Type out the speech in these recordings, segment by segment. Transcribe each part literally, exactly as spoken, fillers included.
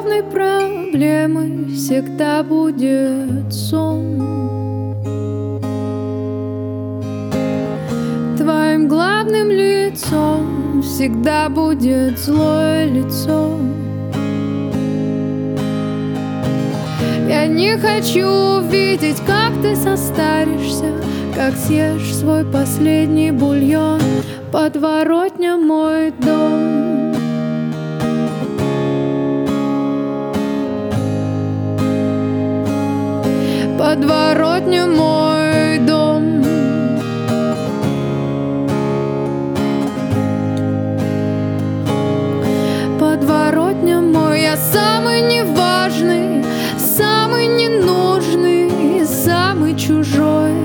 главной проблемой всегда будет сон. Твоим главным лицом всегда будет злое лицо. Я не хочу видеть, как ты состаришься, как съешь свой последний бульон. Подворотня мой дом. Подворотня мой дом. Подворотня мой. Я самый неважный, самый ненужный, самый чужой.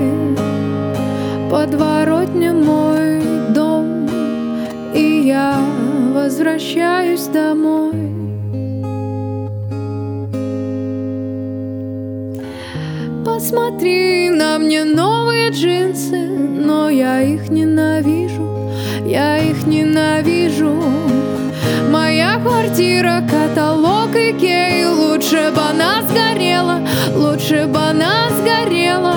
Подворотня мой дом, и я возвращаюсь домой. Посмотри на мне новые джинсы, но я их ненавижу, я их ненавижу. Моя квартира, каталог Икеи, лучше бы она сгорела, лучше бы она сгорела.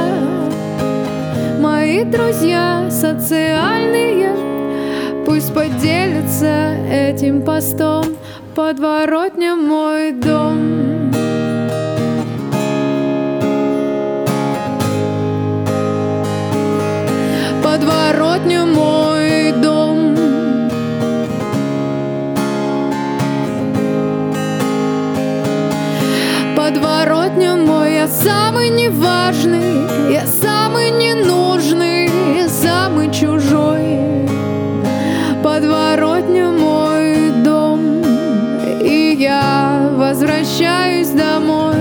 Мои друзья социальные пусть поделятся этим постом. Подворотня мой дом. Подворотня мой дом. Подворотня мой. Я самый неважный, я самый ненужный, я самый чужой. Подворотня мой дом, и я возвращаюсь домой.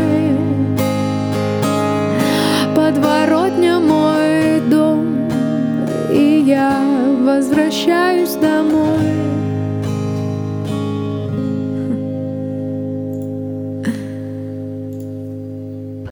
Подворотня мой дом, и я возвращаюсь домой.